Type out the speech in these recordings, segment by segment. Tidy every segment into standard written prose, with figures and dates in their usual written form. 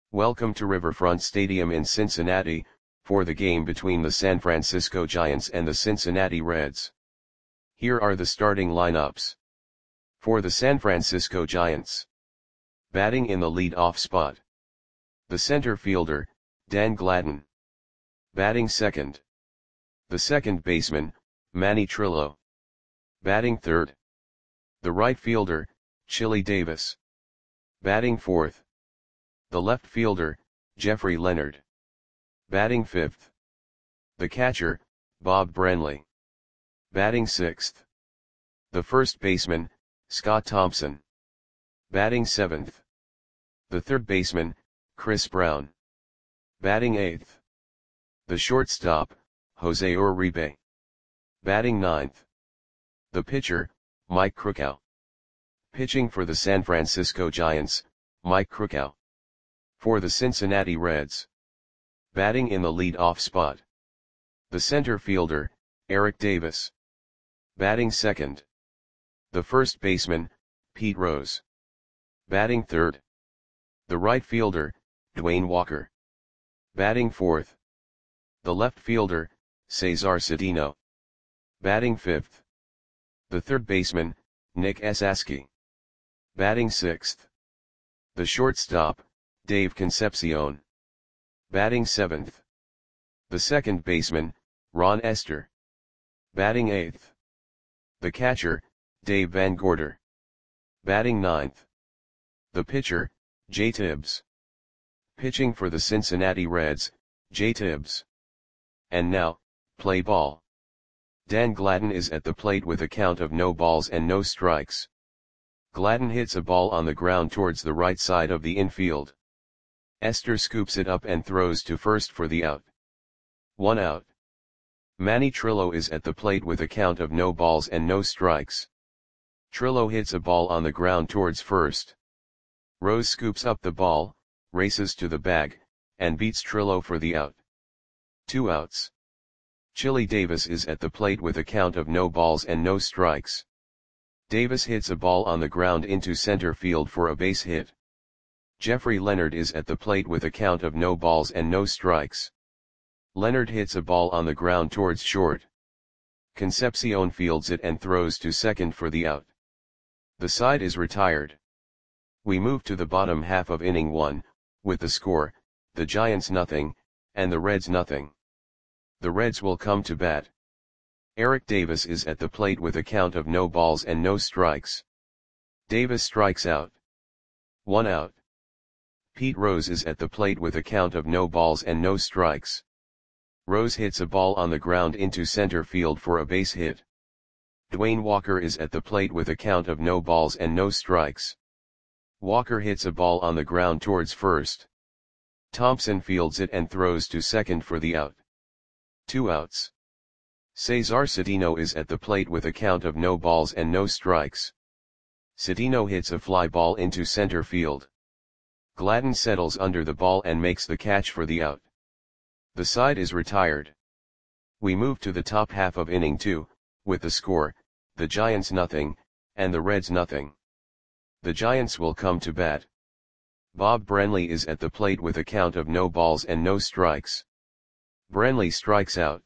Welcome to Riverfront Stadium in Cincinnati, for the game between the San Francisco Giants and the Cincinnati Reds. Here are the starting lineups. For the San Francisco Giants. Batting in the lead-off spot. The center fielder, Dan Gladden. Batting second. The second baseman, Manny Trillo. Batting third. The right fielder, Chili Davis. Batting fourth. The left fielder, Jeffrey Leonard. Batting fifth. The catcher, Bob Brenly. Batting sixth. The first baseman, Scott Thompson. Batting seventh. The third baseman, Chris Brown. Batting eighth. The shortstop, Jose Uribe. Batting ninth. The pitcher, Mike Krukow. Pitching for the San Francisco Giants, Mike Krukow. For the Cincinnati Reds. Batting in the lead-off spot. The center fielder, Eric Davis. Batting second. The first baseman, Pete Rose. Batting third. The right fielder, Dwayne Walker. Batting fourth. The left fielder, Cesar Cedeno. Batting fifth. The third baseman, Nick Esasky. Batting sixth. The shortstop, Dave Concepcion. Batting seventh. The second baseman, Ron Esther. Batting eighth. The catcher, Dave Van Gorder. Batting ninth. The pitcher, Jay Tibbs. Pitching for the Cincinnati Reds, Jay Tibbs. And now, play ball. Dan Gladden is at the plate with a count of no balls and no strikes. Gladden hits a ball on the ground towards the right side of the infield. Esther scoops it up and throws to first for the out. 1 out. Manny Trillo is at the plate with a count of no balls and no strikes. Trillo hits a ball on the ground towards first. Rose scoops up the ball, races to the bag, and beats Trillo for the out. 2 outs. Chili Davis is at the plate with a count of no balls and no strikes. Davis hits a ball on the ground into center field for a base hit. Jeffrey Leonard is at the plate with a count of no balls and no strikes. Leonard hits a ball on the ground towards short. Concepcion fields it and throws to second for the out. The side is retired. We move to the bottom half of inning 1, with the score, the Giants nothing, and the Reds nothing. The Reds will come to bat. Eric Davis is at the plate with a count of no balls and no strikes. Davis strikes out. 1 out. Pete Rose is at the plate with a count of no balls and no strikes. Rose hits a ball on the ground into center field for a base hit. Dwayne Walker is at the plate with a count of no balls and no strikes. Walker hits a ball on the ground towards first. Thompson fields it and throws to second for the out. 2 outs. Cesar Cedeno is at the plate with a count of no balls and no strikes. Cedeno hits a fly ball into center field. Gladden settles under the ball and makes the catch for the out. The side is retired. We move to the top half of inning 2, with the score, the Giants nothing, and the Reds nothing. The Giants will come to bat. Bob Brenly is at the plate with a count of no balls and no strikes. Brenly strikes out.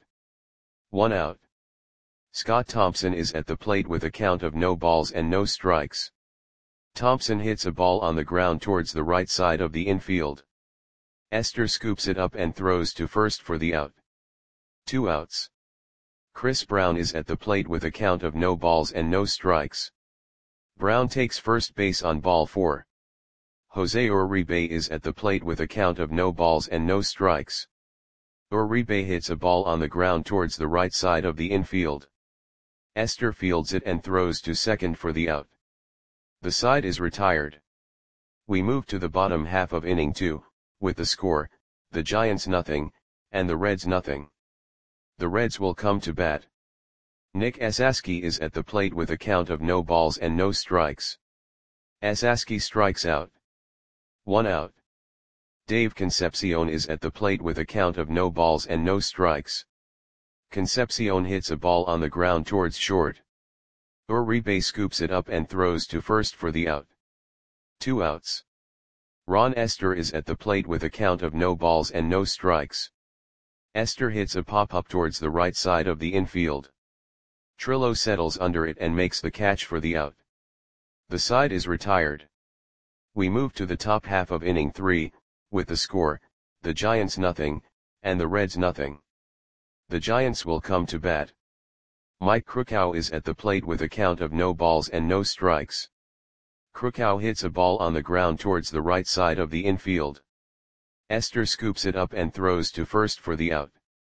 1 out. Scott Thompson is at the plate with a count of no balls and no strikes. Thompson hits a ball on the ground towards the right side of the infield. Esther scoops it up and throws to first for the out. 2 outs. Chris Brown is at the plate with a count of no balls and no strikes. Brown takes first base on ball 4. Jose Uribe is at the plate with a count of no balls and no strikes. Uribe hits a ball on the ground towards the right side of the infield. Esther fields it and throws to second for the out. The side is retired. We move to the bottom half of inning 2, with the score, the Giants nothing, and the Reds nothing. The Reds will come to bat. Nick Esasky is at the plate with a count of no balls and no strikes. Esasky strikes out. 1 out. Dave Concepcion is at the plate with a count of no balls and no strikes. Concepcion hits a ball on the ground towards short. Uribe scoops it up and throws to first for the out. 2 outs. Ron Esther is at the plate with a count of no balls and no strikes. Esther hits a pop-up towards the right side of the infield. Trillo settles under it and makes the catch for the out. The side is retired. We move to the top half of inning 3, with the score, the Giants nothing, and the Reds nothing. The Giants will come to bat. Mike Krukow is at the plate with a count of no balls and no strikes. Krukow hits a ball on the ground towards the right side of the infield. Esther scoops it up and throws to first for the out.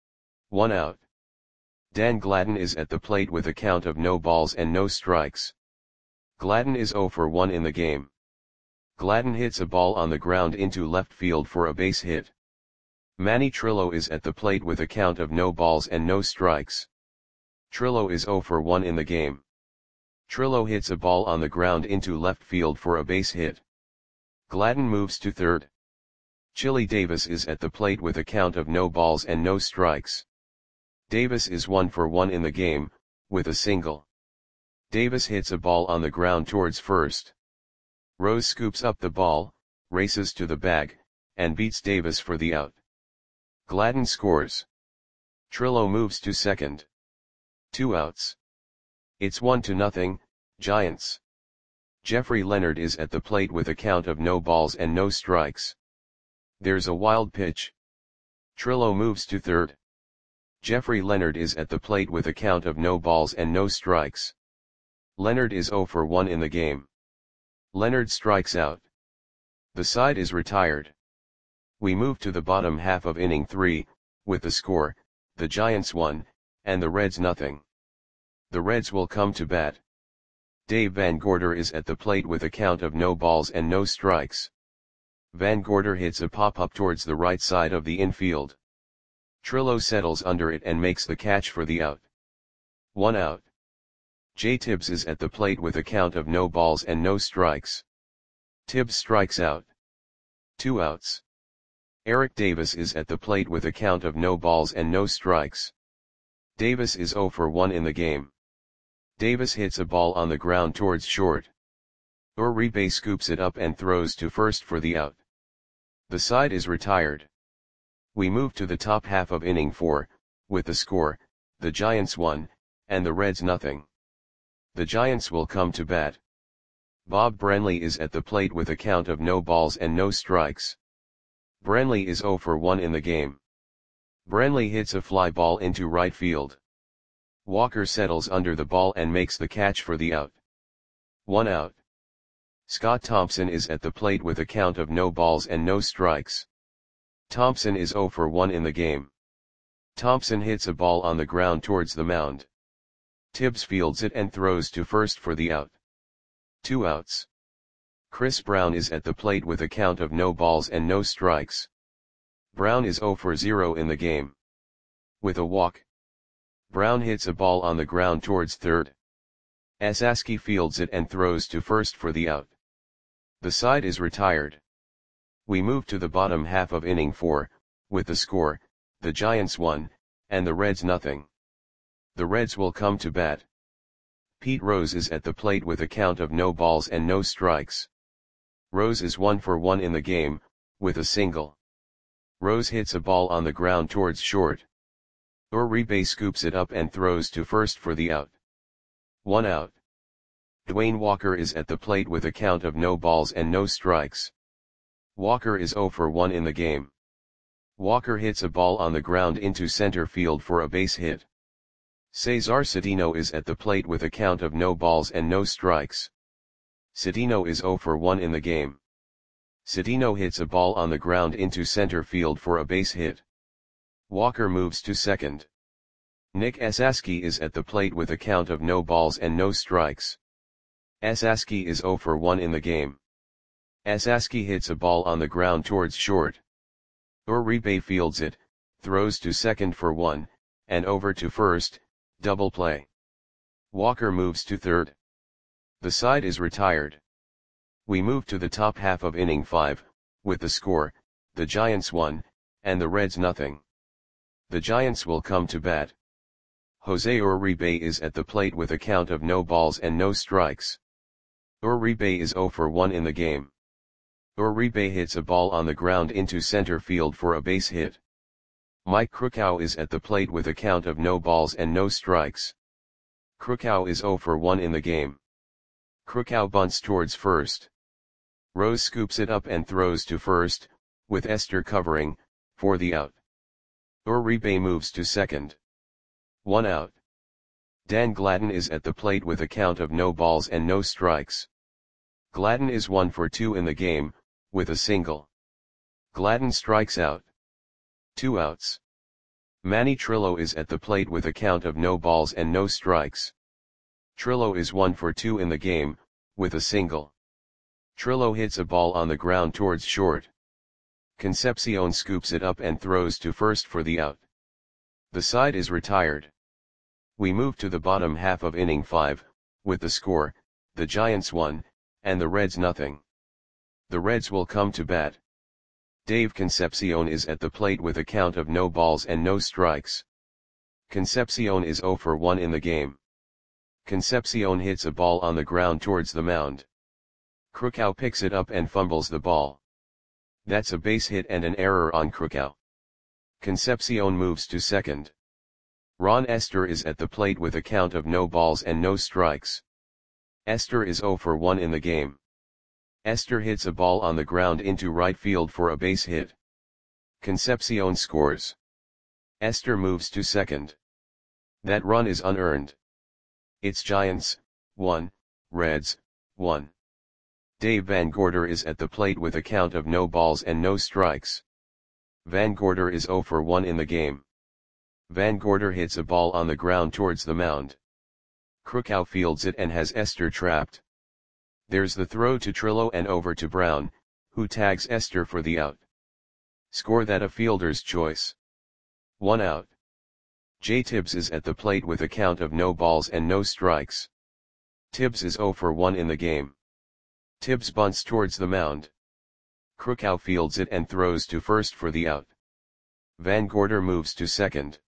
1 out. Dan Gladden is at the plate with a count of no balls and no strikes. Gladden is 0 for 1 in the game. Gladden hits a ball on the ground into left field for a base hit. Manny Trillo is at the plate with a count of no balls and no strikes. Trillo is 0 for 1 in the game. Trillo hits a ball on the ground into left field for a base hit. Gladden moves to third. Chili Davis is at the plate with a count of no balls and no strikes. Davis is 1 for 1 in the game, with a single. Davis hits a ball on the ground towards first. Rose scoops up the ball, races to the bag, and beats Davis for the out. Gladden scores. Trillo moves to second. 2 outs. It's 1-0, Giants. Jeffrey Leonard is at the plate with a count of no balls and no strikes. There's a wild pitch. Trillo moves to third. Jeffrey Leonard is at the plate with a count of no balls and no strikes. Leonard is 0 for 1 in the game. Leonard strikes out. The side is retired. We move to the bottom half of inning 3, with the score, the Giants 1, and the Reds nothing. The Reds will come to bat. Dave Van Gorder is at the plate with a count of no balls and no strikes. Van Gorder hits a pop-up towards the right side of the infield. Trillo settles under it and makes the catch for the out. 1 out. Jay Tibbs is at the plate with a count of no balls and no strikes. Tibbs strikes out. 2 outs. Eric Davis is at the plate with a count of no balls and no strikes. Davis is 0 for 1 in the game. Davis hits a ball on the ground towards short. Uribe scoops it up and throws to first for the out. The side is retired. We move to the top half of inning 4, with the score, the Giants 1, and the Reds nothing. The Giants will come to bat. Bob Branley is at the plate with a count of no balls and no strikes. Branley is 0 for 1 in the game. Branley hits a fly ball into right field. Walker settles under the ball and makes the catch for the out. 1 out. Scott Thompson is at the plate with a count of no balls and no strikes. Thompson is 0 for 1 in the game. Thompson hits a ball on the ground towards the mound. Tibbs fields it and throws to first for the out. 2 outs. Chris Brown is at the plate with a count of no balls and no strikes. Brown is 0 for 0 in the game. With a walk. Brown hits a ball on the ground towards third. Esaski fields it and throws to first for the out. The side is retired. We move to the bottom half of inning 4, with the score, the Giants 1, and the Reds nothing. The Reds will come to bat. Pete Rose is at the plate with a count of no balls and no strikes. Rose is 1 for 1 in the game, with a single. Rose hits a ball on the ground towards short. Uribe scoops it up and throws to first for the out. 1 out. Dwayne Walker is at the plate with a count of no balls and no strikes. Walker is 0 for 1 in the game. Walker hits a ball on the ground into center field for a base hit. Cesar Cedeno is at the plate with a count of no balls and no strikes. Cedeno is 0 for 1 in the game. Cedeno hits a ball on the ground into center field for a base hit. Walker moves to second. Nick Esaski is at the plate with a count of no balls and no strikes. Esaski is 0 for 1 in the game. Esaski hits a ball on the ground towards short. Uribe fields it, throws to second for 1, and over to first, double play. Walker moves to third. The side is retired. We move to the top half of inning 5, with the score, the Giants 1, and the Reds nothing. The Giants will come to bat. Jose Uribe is at the plate with a count of no balls and no strikes. Uribe is 0 for 1 in the game. Uribe hits a ball on the ground into center field for a base hit. Mike Krukow is at the plate with a count of no balls and no strikes. Krukow is 0 for 1 in the game. Krukow bunts towards first. Rose scoops it up and throws to first, with Esther covering, for the out. Uribe moves to second. 1 out. Dan Gladden is at the plate with a count of no balls and no strikes. Gladden is 1 for 2 in the game, with a single. Gladden strikes out. 2 outs. Manny Trillo is at the plate with a count of no balls and no strikes. Trillo is 1 for 2 in the game, with a single. Trillo hits a ball on the ground towards short. Concepcion scoops it up and throws to first for the out. The side is retired. We move to the bottom half of inning 5, with the score, the Giants 1, and the Reds nothing. The Reds will come to bat. Dave Concepcion is at the plate with a count of no balls and no strikes. Concepcion is 0 for 1 in the game. Concepcion hits a ball on the ground towards the mound. Krukow picks it up and fumbles the ball. That's a base hit and an error on Krukow. Concepcion moves to second. Ron Esther is at the plate with a count of no balls and no strikes. Esther is 0 for 1 in the game. Esther hits a ball on the ground into right field for a base hit. Concepcion scores. Esther moves to second. That run is unearned. It's Giants, 1, Reds, 1. Dave Van Gorder is at the plate with a count of no balls and no strikes. Van Gorder is 0 for 1 in the game. Van Gorder hits a ball on the ground towards the mound. Krukow fields it and has Esther trapped. There's the throw to Trillo and over to Brown, who tags Esther for the out. Score that a fielder's choice. 1 out. Jay Tibbs is at the plate with a count of no balls and no strikes. Tibbs is 0 for 1 in the game. Tibbs bunts towards the mound. Krukow fields it and throws to first for the out. Van Gorder moves to second.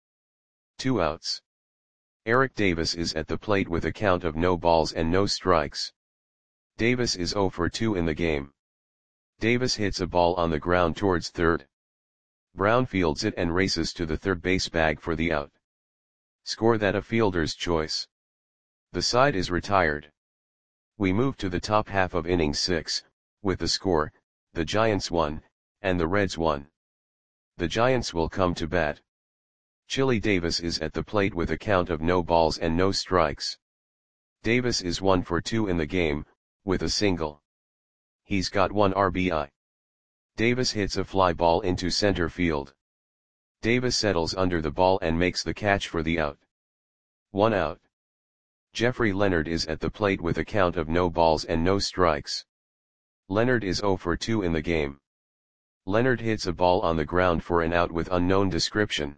2 outs. Eric Davis is at the plate with a count of no balls and no strikes. Davis is 0 for 2 in the game. Davis hits a ball on the ground towards third. Brown fields it and races to the third base bag for the out. Score that a fielder's choice. The side is retired. We move to the top half of inning 6, with the score, the Giants 1, and the Reds 1. The Giants will come to bat. Chili Davis is at the plate with a count of no balls and no strikes. Davis is 1 for 2 in the game, with a single. He's got 1 RBI. Davis hits a fly ball into center field. Davis settles under the ball and makes the catch for the out. 1 out. Jeffrey Leonard is at the plate with a count of no balls and no strikes. Leonard is 0 for 2 in the game. Leonard hits a ball on the ground for an out with unknown description.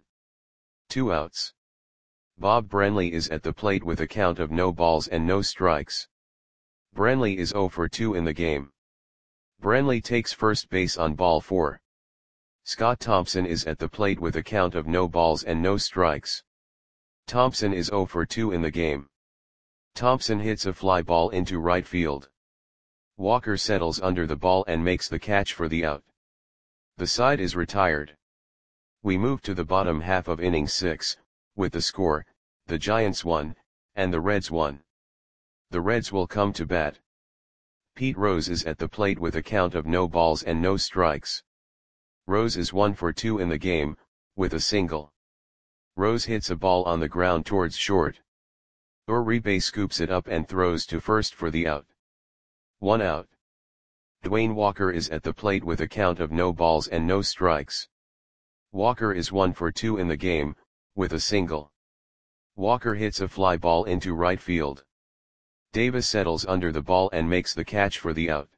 2 outs. Bob Branley is at the plate with a count of no balls and no strikes. Branley is 0 for 2 in the game. Branley takes first base on ball 4. Scott Thompson is at the plate with a count of no balls and no strikes. Thompson is 0 for 2 in the game. Thompson hits a fly ball into right field. Walker settles under the ball and makes the catch for the out. The side is retired. We move to the bottom half of inning 6, with the score, the Giants 1, and the Reds 1. The Reds will come to bat. Pete Rose is at the plate with a count of no balls and no strikes. Rose is 1 for 2 in the game, with a single. Rose hits a ball on the ground towards short. Uribe scoops it up and throws to first for the out. 1 out. Dwayne Walker is at the plate with a count of no balls and no strikes. Walker is 1 for 2 in the game, with a single. Walker hits a fly ball into right field. Davis settles under the ball and makes the catch for the out.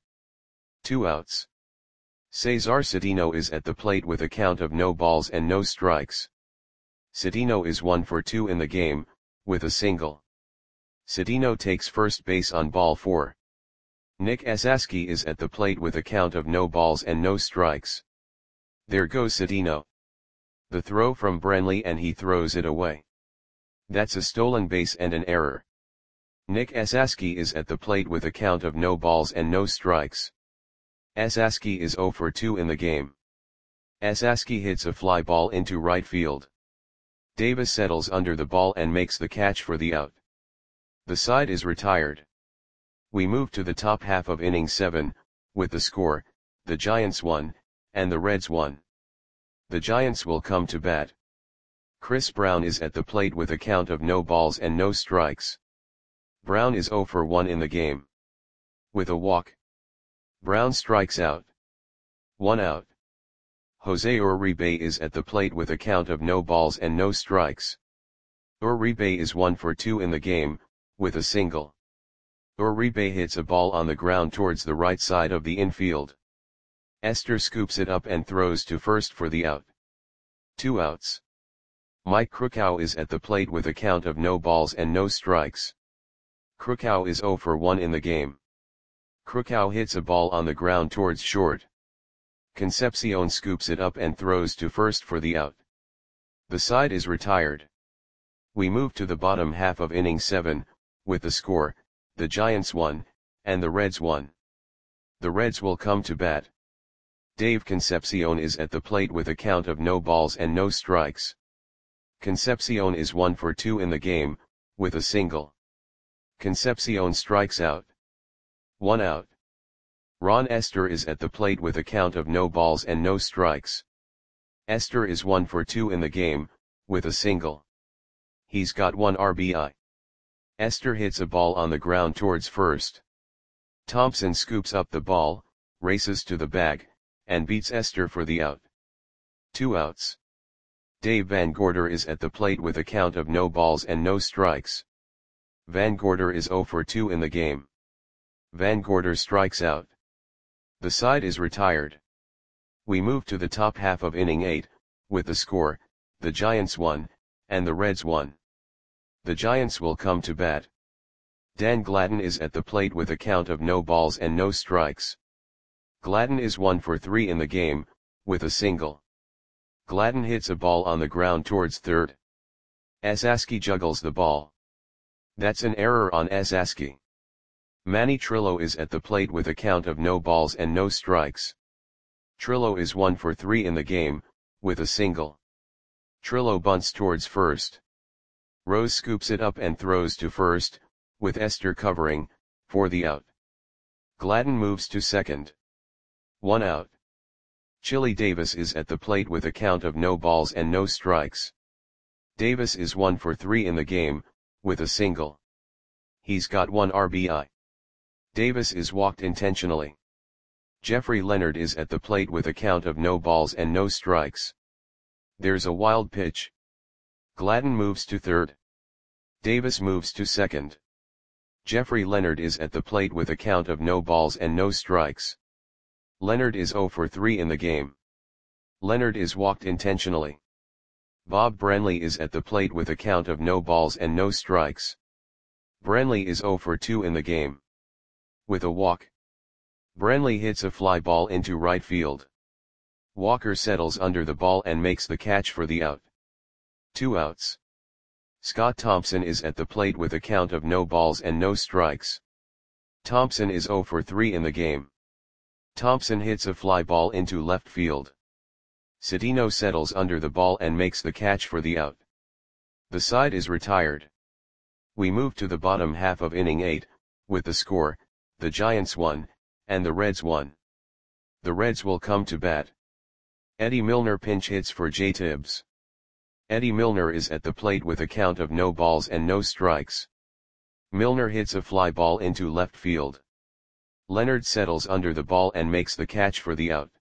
2 outs. Cesar Cedeno is at the plate with a count of no balls and no strikes. Cedeno is 1 for 2 in the game, with a single. Cedeno takes first base on ball 4. Nick Esaski is at the plate with a count of no balls and no strikes. There goes Cedeno. The throw from Branley and he throws it away. That's a stolen base and an error. Nick Esaski is at the plate with a count of no balls and no strikes. Esaski is 0 for 2 in the game. Esaski hits a fly ball into right field. Davis settles under the ball and makes the catch for the out. The side is retired. We move to the top half of inning 7, with the score, the Giants won, and the Reds won. The Giants will come to bat. Chris Brown is at the plate with a count of no balls and no strikes. Brown is 0 for 1 in the game. With a walk, Brown strikes out. 1 out. Jose Uribe is at the plate with a count of no balls and no strikes. Uribe is 1 for 2 in the game, with a single. Uribe hits a ball on the ground towards the right side of the infield. Esther scoops it up and throws to first for the out. 2 outs. Mike Krukow is at the plate with a count of no balls and no strikes. Krukow is 0 for 1 in the game. Krukow hits a ball on the ground towards short. Concepcion scoops it up and throws to first for the out. The side is retired. We move to the bottom half of inning 7, with the score, the Giants won, and the Reds won. The Reds will come to bat. Dave Concepcion is at the plate with a count of no balls and no strikes. Concepcion is 1 for 2 in the game, with a single. Concepcion strikes out. 1 out. Ron Esther is at the plate with a count of no balls and no strikes. Esther is 1 for 2 in the game, with a single. He's got 1 RBI. Esther hits a ball on the ground towards first. Thompson scoops up the ball, races to the bag, and beats Esther for the out. 2 outs. Dave Van Gorder is at the plate with a count of no balls and no strikes. Van Gorder is 0 for 2 in the game. Van Gorder strikes out. The side is retired. We move to the top half of inning 8, with the score, the Giants won, and the Reds won. The Giants will come to bat. Dan Gladden is at the plate with a count of no balls and no strikes. Gladden is 1 for 3 in the game, with a single. Gladden hits a ball on the ground towards third. Esaski juggles the ball. That's an error on Esaski. Manny Trillo is at the plate with a count of no balls and no strikes. Trillo is 1 for 3 in the game, with a single. Trillo bunts towards first. Rose scoops it up and throws to first, with Esther covering, for the out. Gladden moves to second. 1 out. Chili Davis is at the plate with a count of no balls and no strikes. Davis is 1 for 3 in the game, with a single. He's got 1 RBI. Davis is walked intentionally. Jeffrey Leonard is at the plate with a count of no balls and no strikes. There's a wild pitch. Gladden moves to third. Davis moves to second. Jeffrey Leonard is at the plate with a count of no balls and no strikes. Leonard is 0 for 3 in the game. Leonard is walked intentionally. Bob Branley is at the plate with a count of no balls and no strikes. Branley is 0 for 2 in the game. With a walk, Branley hits a fly ball into right field. Walker settles under the ball and makes the catch for the out. 2 outs. Scott Thompson is at the plate with a count of no balls and no strikes. Thompson is 0 for 3 in the game. Thompson hits a fly ball into left field. Cedeno settles under the ball and makes the catch for the out. The side is retired. We move to the bottom half of inning 8, with the score, the Giants won, and the Reds won. The Reds will come to bat. Eddie Milner pinch hits for Jay Tibbs. Eddie Milner is at the plate with a count of no balls and no strikes. Milner hits a fly ball into left field. Leonard settles under the ball and makes the catch for the out.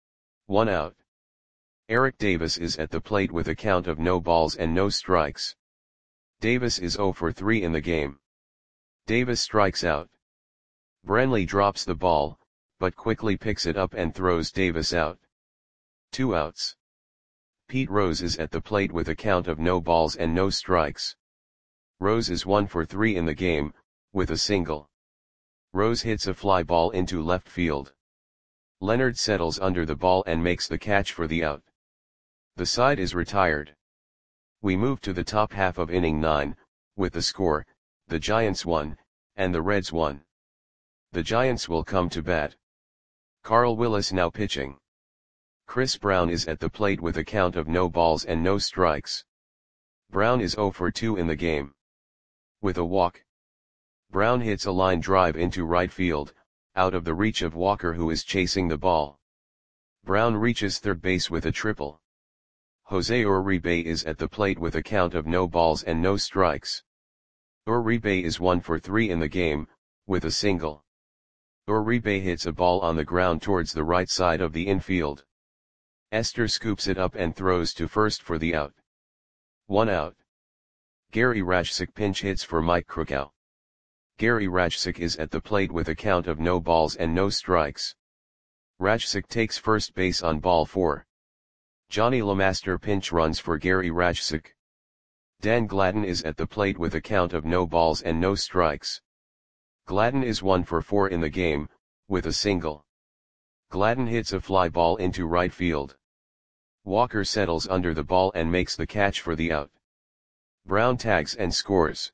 1 out. Eric Davis is at the plate with a count of no balls and no strikes. Davis is 0 for 3 in the game. Davis strikes out. Branley drops the ball, but quickly picks it up and throws Davis out. 2 outs. Pete Rose is at the plate with a count of no balls and no strikes. Rose is 1 for 3 in the game, with a single. Rose hits a fly ball into left field. Leonard settles under the ball and makes the catch for the out. The side is retired. We move to the top half of inning 9, with the score, the Giants won, and the Reds won. The Giants will come to bat. Carl Willis now pitching. Chris Brown is at the plate with a count of no balls and no strikes. Brown is 0 for 2 in the game. With a walk. Brown hits a line drive into right field, out of the reach of Walker, who is chasing the ball. Brown reaches third base with a triple. Jose Uribe is at the plate with a count of no balls and no strikes. Uribe is 1 for 3 in the game, with a single. Uribe hits a ball on the ground towards the right side of the infield. Esther scoops it up and throws to first for the out. 1 out. Gary Rajcic pinch hits for Mike Krukow. Gary Rajcic is at the plate with a count of no balls and no strikes. Rajcic takes first base on ball 4. Johnny LeMaster pinch runs for Gary Rajcic. Dan Gladden is at the plate with a count of no balls and no strikes. Gladden is 1 for 4 in the game, with a single. Gladden hits a fly ball into right field. Walker settles under the ball and makes the catch for the out. Brown tags and scores.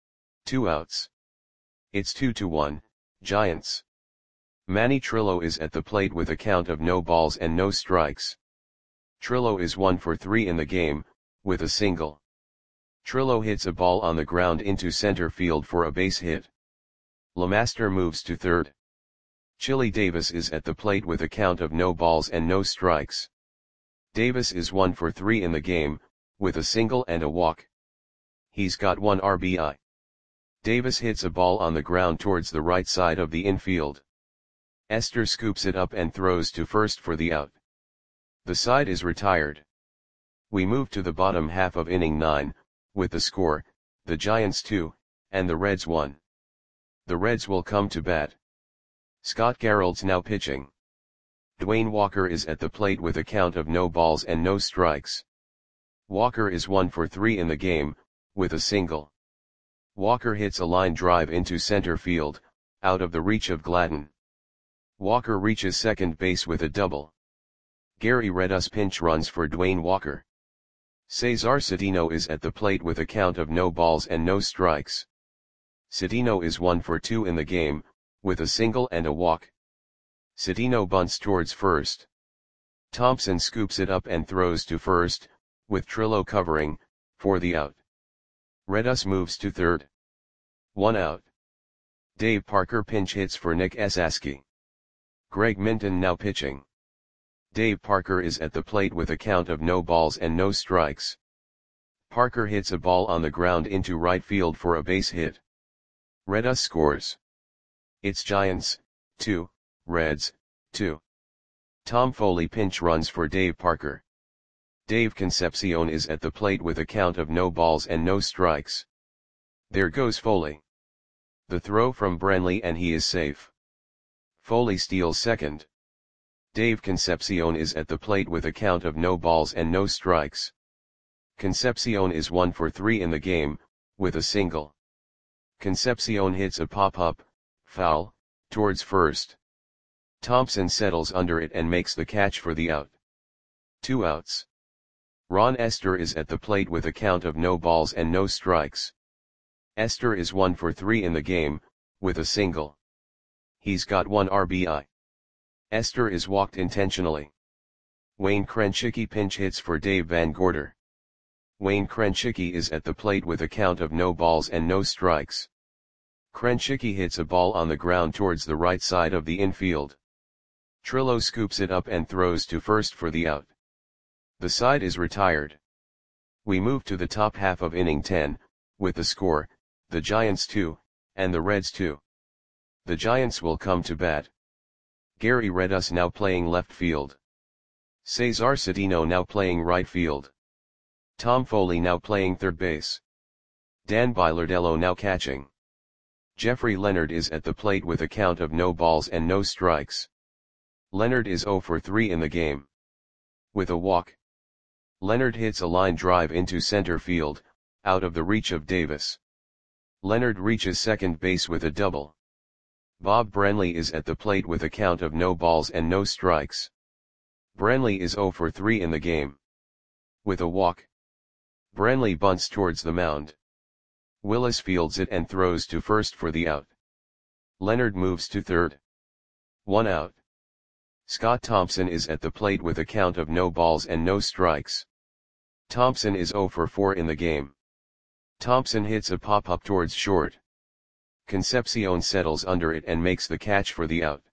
2 outs. It's 2-1, Giants. Manny Trillo is at the plate with a count of no balls and no strikes. Trillo is 1 for 3 in the game, with a single. Trillo hits a ball on the ground into center field for a base hit. LeMaster moves to third. Chili Davis is at the plate with a count of no balls and no strikes. Davis is 1 for 3 in the game, with a single and a walk. He's got 1 RBI. Davis hits a ball on the ground towards the right side of the infield. Esther scoops it up and throws to first for the out. The side is retired. We move to the bottom half of inning 9, with the score, the Giants 2, and the Reds 1. The Reds will come to bat. Scott Garreld's now pitching. Dwayne Walker is at the plate with a count of no balls and no strikes. Walker is 1 for 3 in the game, with a single. Walker hits a line drive into center field, out of the reach of Gladden. Walker reaches second base with a double. Gary Redus pinch runs for Dwayne Walker. Cesar Cedeno is at the plate with a count of no balls and no strikes. Cedeno is 1 for 2 in the game, with a single and a walk. Cedeno bunts towards first. Thompson scoops it up and throws to first, with Trillo covering, for the out. Redus moves to third. 1 out. Dave Parker pinch hits for Nick Esaski. Greg Minton now pitching. Dave Parker is at the plate with a count of no balls and no strikes. Parker hits a ball on the ground into right field for a base hit. Redus scores. It's Giants, 2, Reds, 2. Tom Foley pinch runs for Dave Parker. Dave Concepcion is at the plate with a count of no balls and no strikes. There goes Foley. The throw from Brantley and he is safe. Foley steals second. Dave Concepcion is at the plate with a count of no balls and no strikes. Concepcion is 1 for 3 in the game, with a single. Concepcion hits a pop-up, foul, towards first. Thompson settles under it and makes the catch for the out. 2 outs. Ron Esther is at the plate with a count of no balls and no strikes. Esther is 1 for 3 in the game, with a single. He's got 1 RBI. Esther is walked intentionally. Wayne Krenchicki pinch hits for Dave Van Gorder. Wayne Krenchicki is at the plate with a count of no balls and no strikes. Krenchicki hits a ball on the ground towards the right side of the infield. Trillo scoops it up and throws to first for the out. The side is retired. We move to the top half of inning 10, with the score, the Giants 2, and the Reds 2. The Giants will come to bat. Gary Redus now playing left field. Cesar Cedeno now playing right field. Tom Foley now playing third base. Dan Bilardello now catching. Jeffrey Leonard is at the plate with a count of no balls and no strikes. Leonard is 0 for 3 in the game. With a walk. Leonard hits a line drive into center field, out of the reach of Davis. Leonard reaches second base with a double. Bob Brantley is at the plate with a count of no balls and no strikes. Brantley is 0 for 3 in the game. With a walk. Brantley bunts towards the mound. Willis fields it and throws to first for the out. Leonard moves to third. 1 out. Scott Thompson is at the plate with a count of no balls and no strikes. Thompson is 0 for 4 in the game. Thompson hits a pop-up towards short. Concepcion settles under it and makes the catch for the out.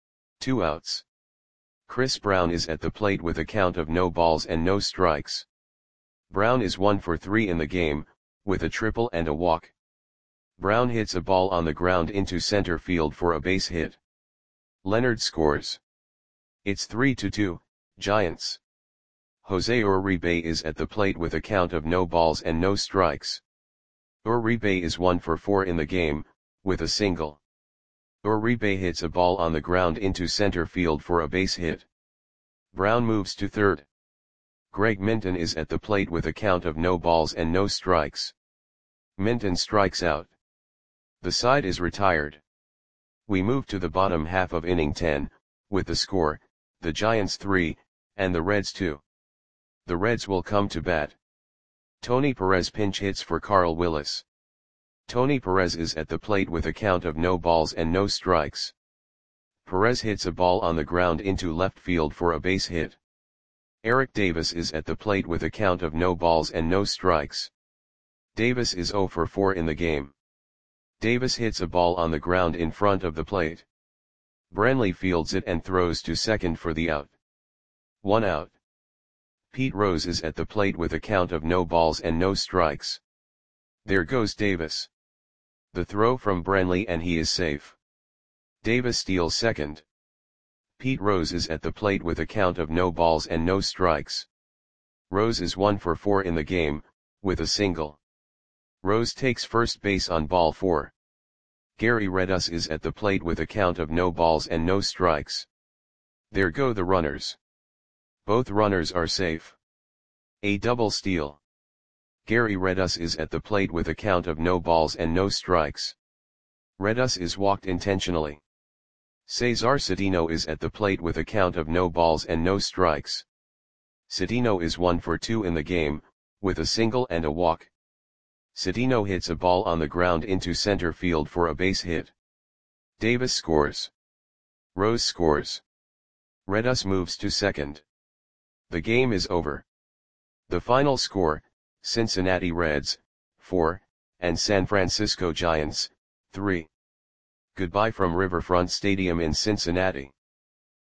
2 outs. Chris Brown is at the plate with a count of no balls and no strikes. Brown is 1 for 3 in the game, with a triple and a walk. Brown hits a ball on the ground into center field for a base hit. Leonard scores. It's 3-2, Giants. Jose Uribe is at the plate with a count of no balls and no strikes. Uribe is 1 for 4 in the game, with a single. Uribe hits a ball on the ground into center field for a base hit. Brown moves to third. Greg Minton is at the plate with a count of no balls and no strikes. Minton strikes out. The side is retired. We move to the bottom half of inning 10, with the score, the Giants 3, and the Reds 2. The Reds will come to bat. Tony Perez pinch hits for Carl Willis. Tony Perez is at the plate with a count of no balls and no strikes. Perez hits a ball on the ground into left field for a base hit. Eric Davis is at the plate with a count of no balls and no strikes. Davis is 0 for 4 in the game. Davis hits a ball on the ground in front of the plate. Brantley fields it and throws to second for the out. 1 out. Pete Rose is at the plate with a count of no balls and no strikes. There goes Davis. The throw from Brantley and he is safe. Davis steals second. Pete Rose is at the plate with a count of no balls and no strikes. Rose is 1 for 4 in the game, with a single. Rose takes first base on ball 4. Gary Redus is at the plate with a count of no balls and no strikes. There go the runners. Both runners are safe. A double steal. Gary Redus is at the plate with a count of no balls and no strikes. Redus is walked intentionally. Cesar Cedeno is at the plate with a count of no balls and no strikes. Cedeno is 1 for 2 in the game, with a single and a walk. Cedeno hits a ball on the ground into center field for a base hit. Davis scores. Rose scores. Redus moves to second. The game is over. The final score, Cincinnati Reds, 4, and San Francisco Giants, 3. Goodbye from Riverfront Stadium in Cincinnati.